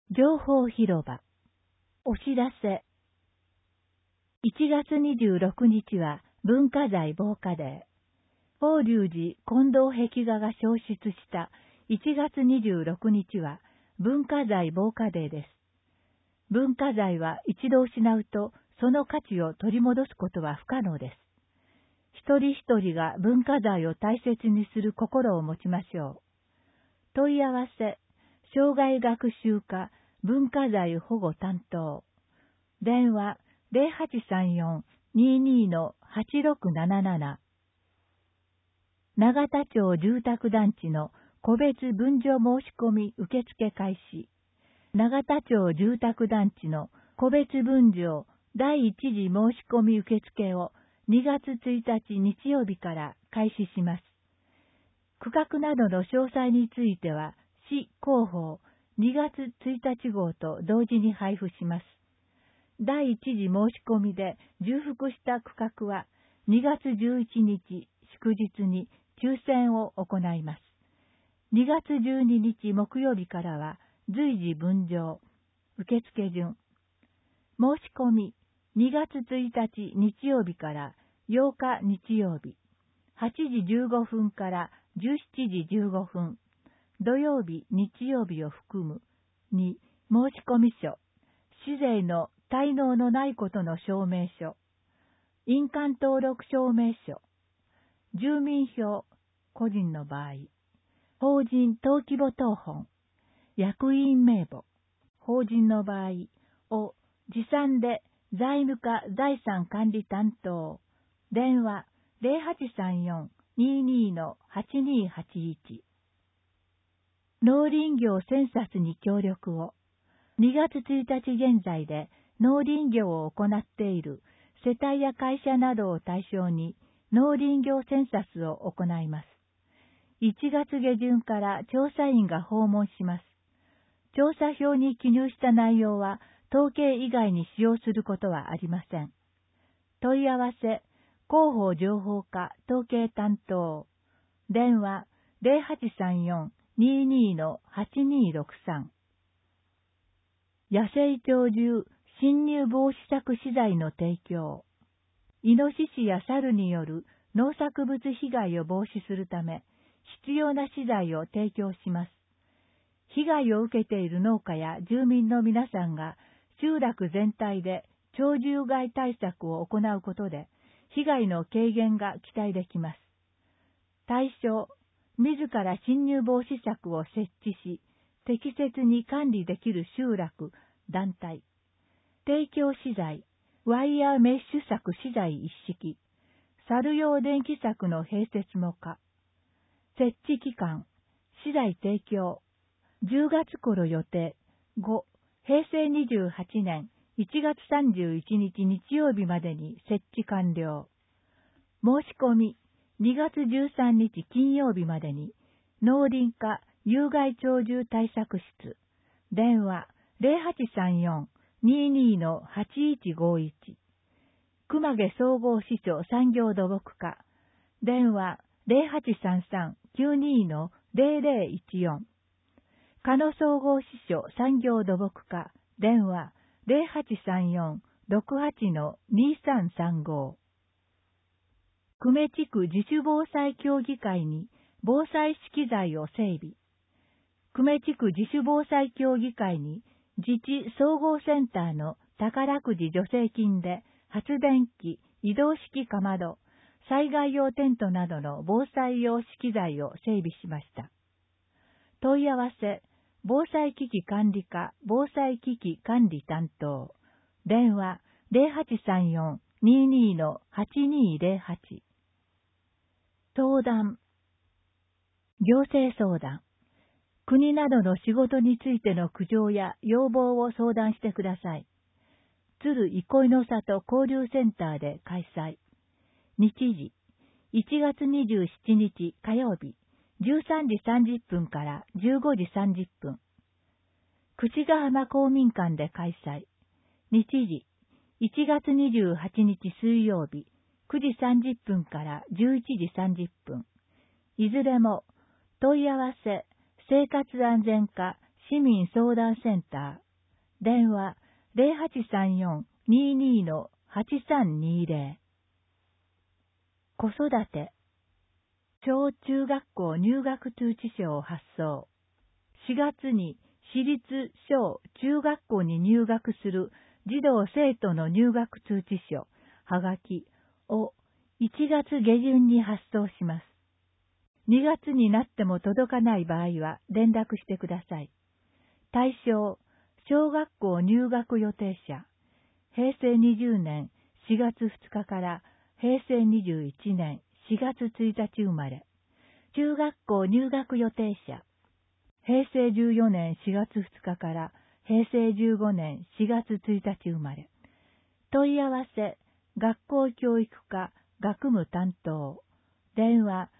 情報広場。お知らせ。1月26日は文化財防火デー。法隆寺金堂壁画が消失した1月26日は文化財防火デーです。文化財は一度失うとその価値を取り戻すことは不可能です。一人一人が文化財を大切にする心を持ちましょう。問い合わせ、生涯学習課文化財保護担当。電話0834-22-8677。永田町住宅団地の個別分譲申し込み受付開始。永田町住宅団地の個別分譲第一次申し込み受付を2月1日日曜日から開始します。区画などの詳細については、市広報2月1日号と同時に配布します。第一次申し込みで重複した区画は2月11日祝日に抽選を行います。2月12日木曜日からは随時分譲、受付順。申し込み2月1日日曜日から8日日曜日、8時15分から17時15分、土曜日、日曜日を含む2、申込書、市税の滞納のないことの証明書、印鑑登録証明書、住民票、個人の場合、法人登記簿謄本、役員名簿、法人の場合を持参で財務課財産管理担当、電話0834-22-8281。農林業センサスに協力を。2月1日現在で農林業を行っている世帯や会社などを対象に農林業センサスを行います。1月下旬から調査員が訪問します。調査票に記入した内容は統計以外に使用することはありません。問い合わせ、広報情報課統計担当。電話0834-22-8263。野生鳥獣侵入防止策資材の提供。イノシシや猿による農作物被害を防止するため、必要な資材を提供します。被害を受けている農家や住民の皆さんが集落全体で鳥獣害対策を行うことで、被害の軽減が期待できます。対象、自ら侵入防止策を設置し、適切に管理できる集落、団体。提供資材、ワイヤーメッシュ柵資材一式。猿用電気柵の併設も可。設置期間、資材提供。10月頃予定。5、平成28年1月31日日曜日までに設置完了。申し込み、2月13日金曜日までに、農林課有害鳥獣対策室。電話0834-22-8151。熊毛総合支所産業土木課。電話0833-92-0014。鹿野総合支所産業土木課。電話0834-68-2335。久米地区自主防災協議会に防災資機材を整備。久米地区自主防災協議会に自治総合センターの宝くじ助成金で発電機、移動式かまど、災害用テントなどの防災用資機材を整備しました。問い合わせ、防災機器管理課防災機器管理担当。電話0834-22-8208。相談。行政相談。国などの仕事についての苦情や要望を相談してください。鶴憩いの里交流センターで開催。日時、1月27日火曜日、13時30分から15時30分。櫛ヶ浜公民館で開催。日時、1月28日水曜日、9時30分から11時30分。いずれも、問い合わせ、生活安全課市民相談センター、電話0834-22-8320。子育て、小中学校入学通知書を発送。4月に私立小中学校に入学する児童生徒の入学通知書、はがきを1月下旬に発送します。2月になっても届かない場合は連絡してください。対象、小学校入学予定者、平成20年4月2日から平成21年4月1日生まれ。中学校入学予定者、平成14年4月2日から平成15年4月1日生まれ。問い合わせ、学校教育課学務担当。電話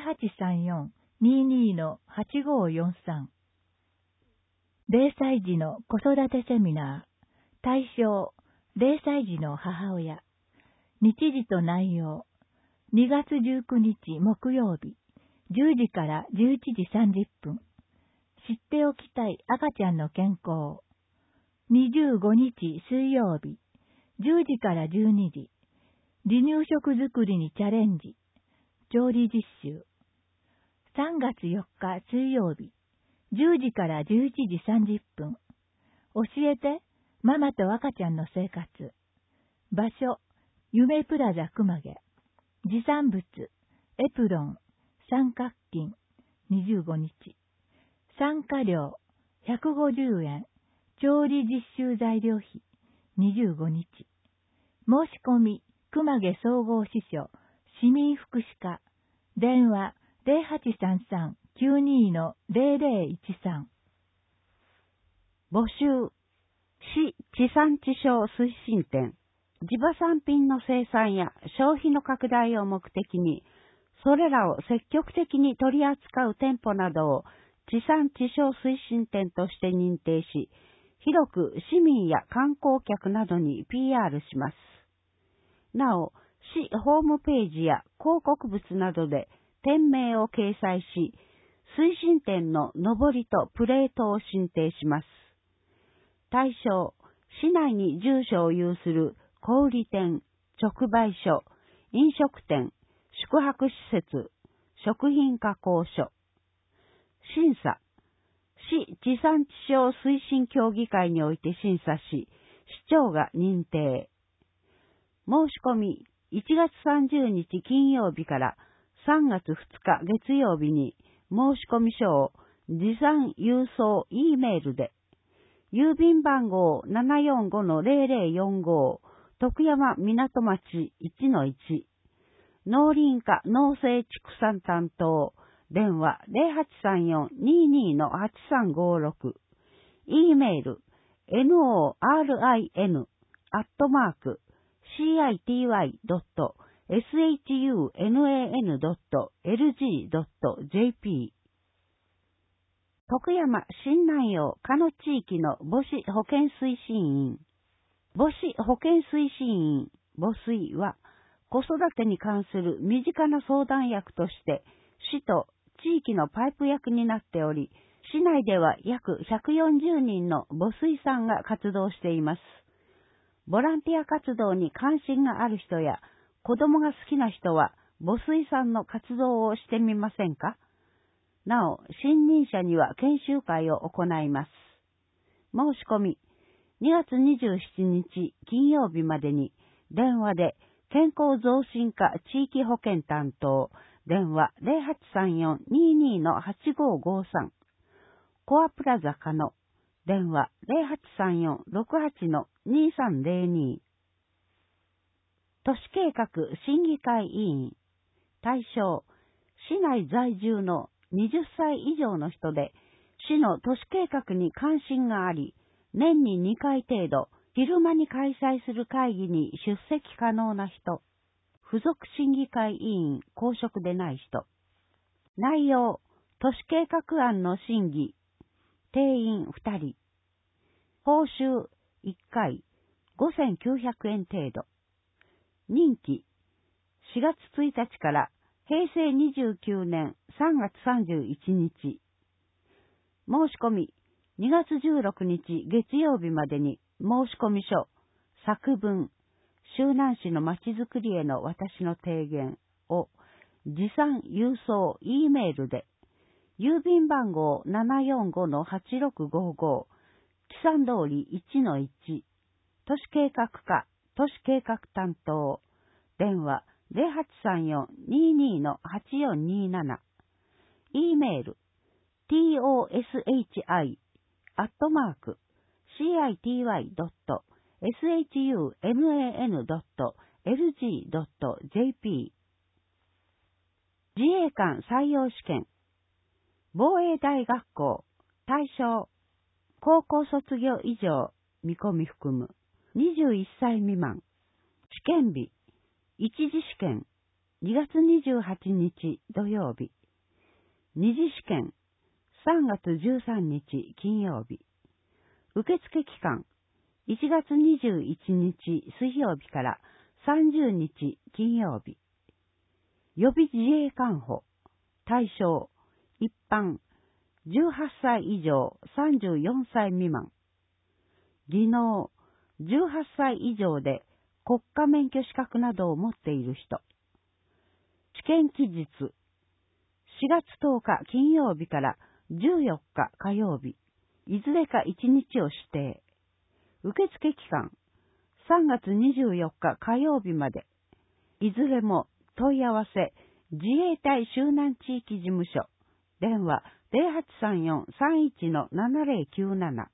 0834-22-8543。0歳児の子育てセミナー。対象、0歳児の母親。日時と内容。2月19日木曜日、10時から11時30分。知っておきたい赤ちゃんの健康。25日水曜日、10時から12時。離乳食作りにチャレンジ。調理実習。3月4日水曜日、10時から11時30分。教えて、ママと赤ちゃんの生活。場所、夢プラザ熊毛。持参物、エプロン、三角巾、25日。参加料、150円。調理実習材料費、25日。申し込み、熊毛総合支所、市民福祉課。電話、0833-92-0013。 募集、市地産地消推進展。地場産品の生産や消費の拡大を目的に、それらを積極的に取り扱う店舗などを地産地消推進店として認定し、広く市民や観光客などに PR します。なお、市ホームページや広告物などで店名を掲載し、推進店の上りとプレートを申請します。対象、市内に住所を有する小売店、直売所、飲食店、宿泊施設、食品加工所。審査。市地産地消推進協議会において審査し、市長が認定。申し込み、1月30日金曜日から3月2日月曜日に申し込み書を持参郵送 E メールで、郵便番号 745-0045 徳山港町 1-1 農林課農政畜産担当電話 0834-22-8356 E メール norin.city.shunnan.lg.jp 徳山新南陽加野地域の母子保健推進員。母子保健推進員、母推は、子育てに関する身近な相談役として、市と地域のパイプ役になっており、市内では約140人の母推さんが活動しています。ボランティア活動に関心がある人や、子供が好きな人は、母推さんの活動をしてみませんか？なお、新任者には研修会を行います。申し込み、2月27日金曜日までに、電話で健康増進課地域保健担当、電話 0834-22-8553、コアプラザ加野、電話 0834-68-2302、都市計画審議会委員、対象、市内在住の20歳以上の人で、市の都市計画に関心があり、年に2回程度、昼間に開催する会議に出席可能な人、付属審議会委員、公職でない人。内容、都市計画案の審議、定員2人。報酬1回、5900円程度。任期、4月1日から平成29年3月31日。申し込み、 2月16日月曜日までに申込書、作文、周南市のまちづくりへの私の提言を持参郵送 E メールで、郵便番号 745-8655、記算通り 1-1、都市計画課、都市計画担当、電話 0834-22-8427、E メール、toshi.city.sunan.lg.jp。 自衛官採用試験、防衛大学校、対象、高校卒業以上、見込み含む、21歳未満。試験日、一次試験、2月28日土曜日。二次試験、3月13日金曜日。受付期間、1月21日水曜日から30日金曜日。予備自衛官補、対象、一般、18歳以上34歳未満。技能、18歳以上で国家免許資格などを持っている人。試験期日、4月10日金曜日から14日火曜日、いずれか1日を指定。受付期間、3月24日火曜日まで。いずれも問い合わせ、自衛隊周南地域事務所。電話 0834-31-7097。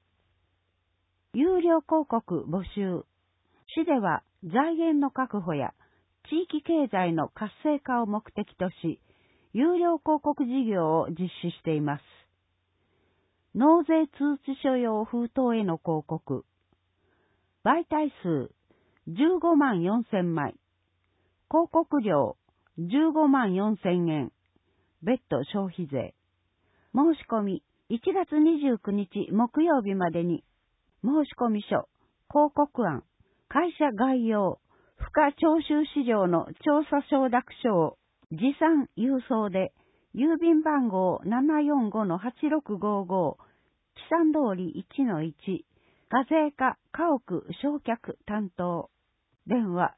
有料広告募集。市では財源の確保や地域経済の活性化を目的とし、有料広告事業を実施しています。納税通知書用封筒への広告。媒体数15万4000枚。広告料15万4000円。別途消費税。申し込み1月29日木曜日までに、申込書、広告案、会社概要、付加徴収資料の調査承諾書を持参郵送で、郵便番号 745-8655、記算通り 1-1、課税課家屋償却担当。電話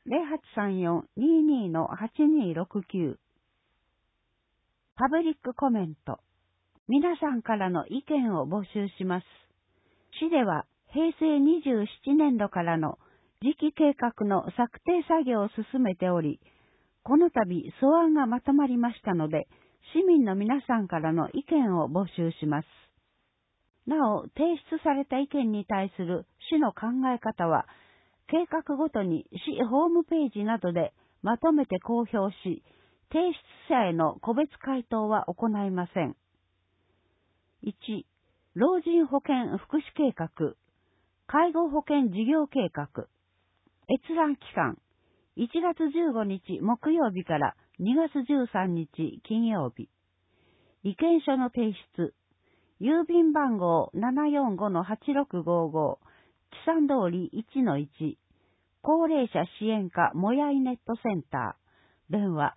0834-22-8269。パブリックコメント。皆さんからの意見を募集します。市では平成27年度からの次期計画の策定作業を進めており、この度素案がまとまりましたので、市民の皆さんからの意見を募集します。なお、提出された意見に対する市の考え方は、計画ごとに市ホームページなどでまとめて公表し、提出者への個別回答は行いません。1、老人保健福祉計画、介護保険事業計画。閲覧期間、1月15日木曜日から2月13日金曜日。意見書の提出、郵便番号 745-8655、記算通り 1-1、高齢者支援課もやいネットセンター、電話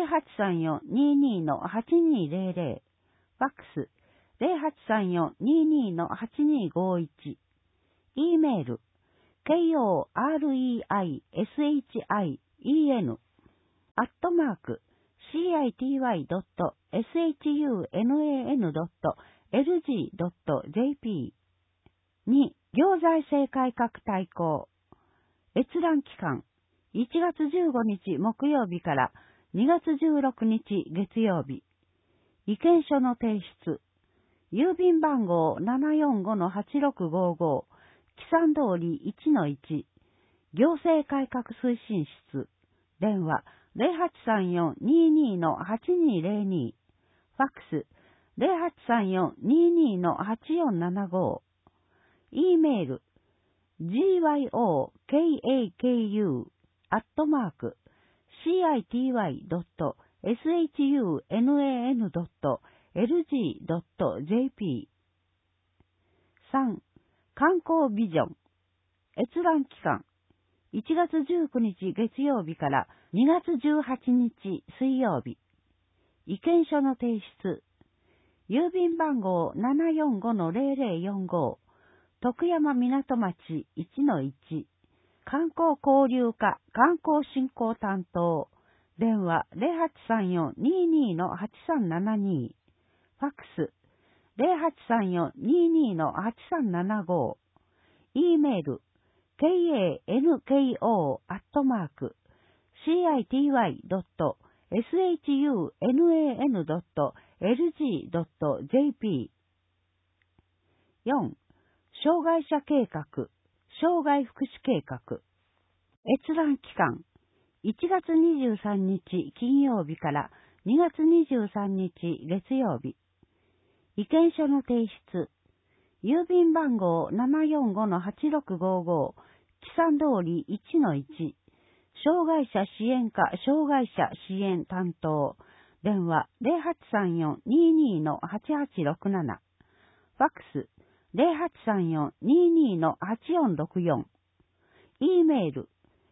0834-22-8200、ファックス 0834-22-8251、E メール、KOREISHI@city.sunan.lg.jp。 2、行財政改革大綱。閲覧期間、1月15日木曜日から2月16日月曜日。意見書の提出。郵便番号 745-8655、記算通り 1-1、行政改革推進室。電話 0834-22-8202、ファックス 0834-22-8475。E メール、gyokaku@city.sunan.lg.jp。 3、観光ビジョン。閲覧期間、1月19日月曜日から2月18日水曜日。意見書の提出。 郵便番号 745-0045 徳山港町 1-1 観光交流課観光振興担当電話 0834-22-8372 ファックス 0834-22-8375 E メール kanko.shun.lg.jp 4. 障害者計画、障害福祉計画。閲覧期間、1月23日金曜日から2月23日月曜日。意見書の提出。郵便番号 745-8655 木山通り 1-1 障害者支援課障害者支援担当電話 0834-22-8867 ファックス 0834-22-8464 E メール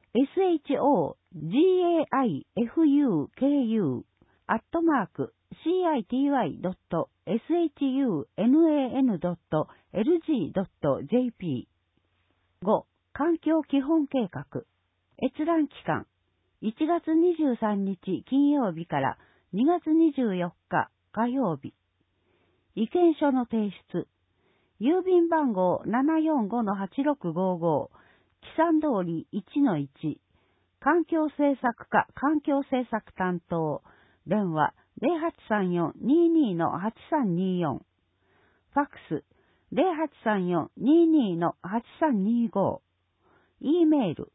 shougaifuk.city.shun.lg.jp 5. 環境基本計画閲覧期間1月23日金曜日から2月24日火曜日意見書の提出郵便番号 745-8655 木山通り 1-1 環境政策課環境政策担当電話 0834-22-8324 ファックス 0834-22-8325 E メール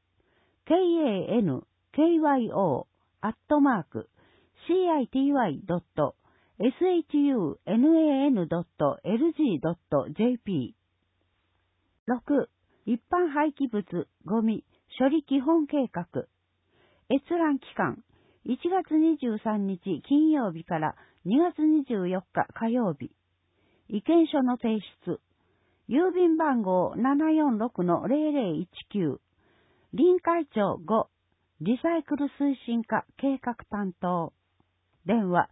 kanko.city.shun.lg.jp 6. 一般廃棄物ゴミ処理基本計画閲覧期間1月23日金曜日から2月24日火曜日意見書の提出郵便番号 746-0019 臨海町5リサイクル推進課計画担当電話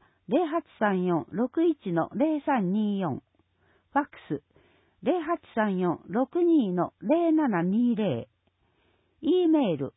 0834-61-0324 ファックス 0834-62-0720 E メール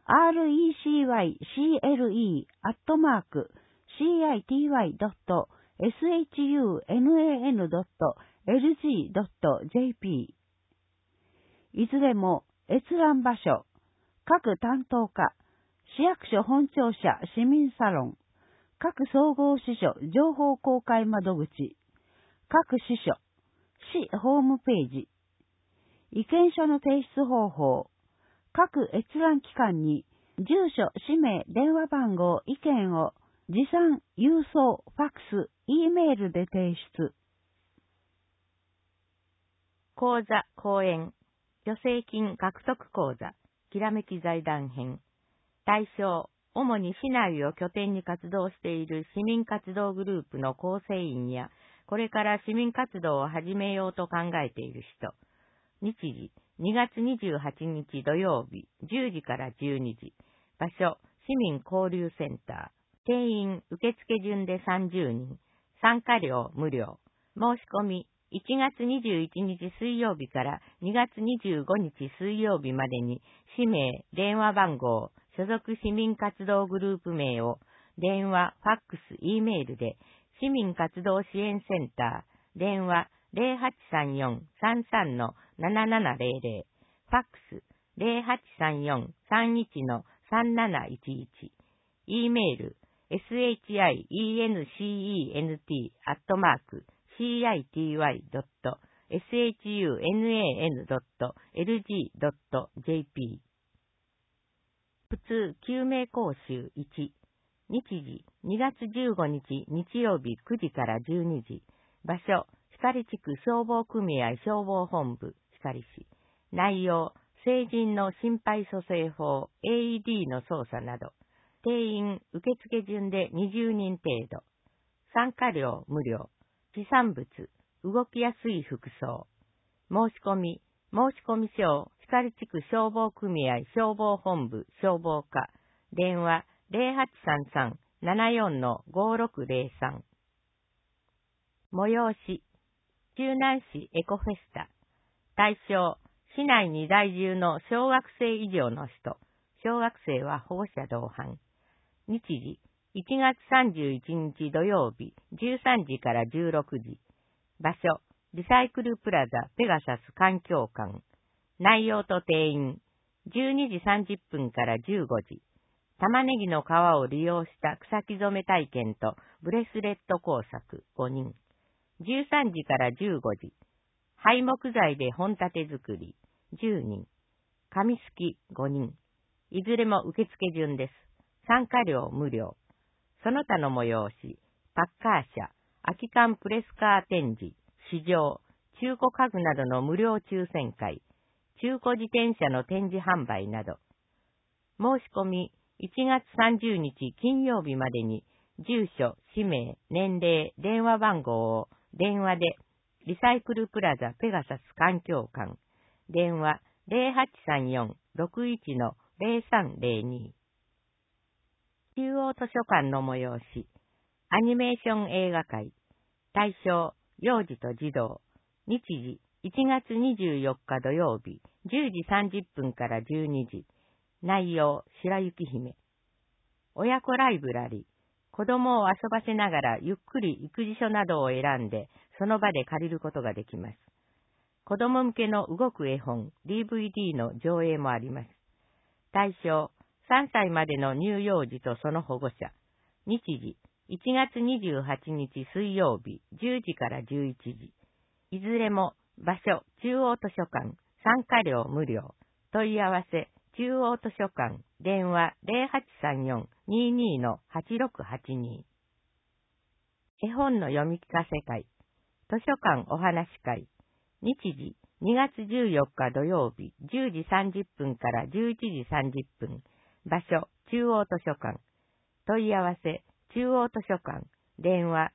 recy.city.shun.lg.jp いずれも閲覧場所各担当課市役所本庁舎市民サロン各総合支所情報公開窓口各支所市ホームページ意見書の提出方法各閲覧期間に住所、氏名、電話番号、意見を持参、郵送、ファックス、E メールで提出。 講座、講演、助成金獲得講座、きらめき財団編。対象、主に市内を拠点に活動している市民活動グループの構成員や、これから市民活動を始めようと考えている人。日時、2月28日土曜日、10時から12時。場所、市民交流センター。定員、受付順で30人。参加料無料。申し込み、1月21日水曜日から2月25日水曜日までに、氏名、電話番号、所属市民活動グループ名を、電話、ファックス、E メールで、市民活動支援センター、電話、0834-33-7700、ファックス、0834-31-3711、E メール、shiny.city.shun.lg.jp 普通救命講習1日時2月15日日曜日9時から12時場所光地区消防組合消防本部光市内容成人の心肺蘇生法 AED の操作など定員受付順で20人程度参加料無料持参物動きやすい服装申し込み書を光地区消防組合消防本部消防課電話 0833-74-5603 催し、周南市エコフェスタ。対象、市内に在住の小学生以上の人。小学生は保護者同伴。日時、1月31日土曜日、13時から16時。場所、リサイクルプラザペガサス環境館。内容と定員、12時30分から15時。玉ねぎの皮を利用した草木染め体験とブレスレット工作5人。13時から15時。廃木材で本立て作り10人。紙すき5人。いずれも受付順です。参加料無料。その他の催し、パッカー車、空き缶プレスカー展示、市場、中古家具などの無料抽選会、中古自転車の展示販売など。申し込み、1月30日金曜日までに、住所、氏名、年齢、電話番号を電話で、リサイクルプラザペガサス環境館、電話 0834-61-0302。中央図書館の催し、アニメーション映画会、対象、幼児と児童、日時、1月24日土曜日、10時30分から12時。内容、白雪姫。親子ライブラリー。子供を遊ばせながらゆっくり育児書などを選んで、その場で借りることができます。子供向けの動く絵本、DVD の上映もあります。対象、3歳までの乳幼児とその保護者。日時、1月28日水曜日、10時から11時。いずれも、場所、中央図書館、参加料無料。問い合わせ、中央図書館、電話 0834-22-8682。絵本の読み聞かせ会、図書館お話会。日時、2月14日土曜日、10時30分から11時30分。場所、中央図書館。問い合わせ、中央図書館、電話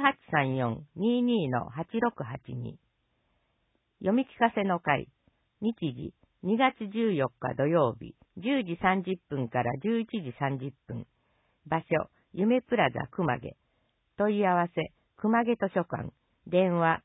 0834-22-8682。読み聞かせの会、日時、2月14日土曜日、10時30分から11時30分。場所、夢プラザ熊毛。問い合わせ、熊毛図書館。電話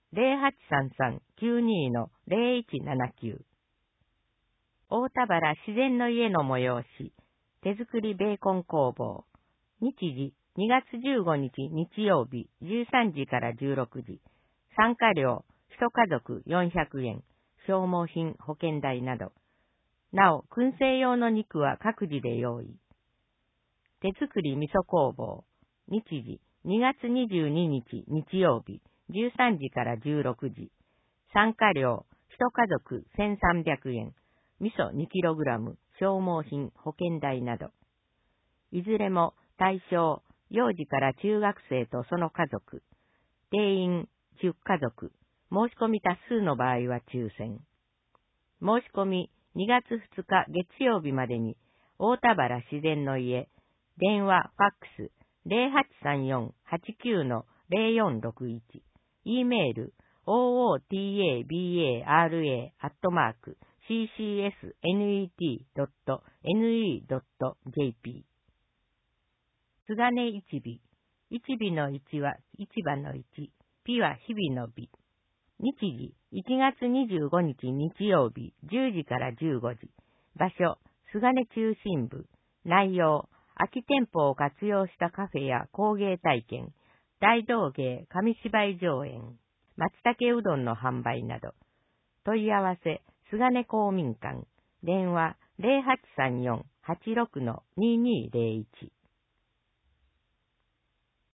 0833-92-0179。大田原自然の家の催し、手作りベーコン工房。日時、2月15日日曜日、13時から16時。参加料、1家族400円。消耗品、保険代など。なお、燻製用の肉は各自で用意。手作り味噌工房。日時、2月22日日曜日、13時から16時。参加料、1家族1300円。味噌 2kg、消耗品、保険代など。いずれも対象、幼児から中学生とその家族。定員10家族。申し込み多数の場合は抽選。申し込み2月2日月曜日までに、大田原自然の家、電話、ファックス、0834-89-0461、E メール、ootabara@ccsnet.ne.jp。津金一尾。一尾の一は市場の一、ピは日々の美。日時、1月25日日曜日、10時から15時。場所、津金中心部。内容、空き店舗を活用したカフェや工芸体験、大道芸紙芝居上演、松茸うどんの販売など。問い合わせ、津金公民館。電話、0834-86-2201。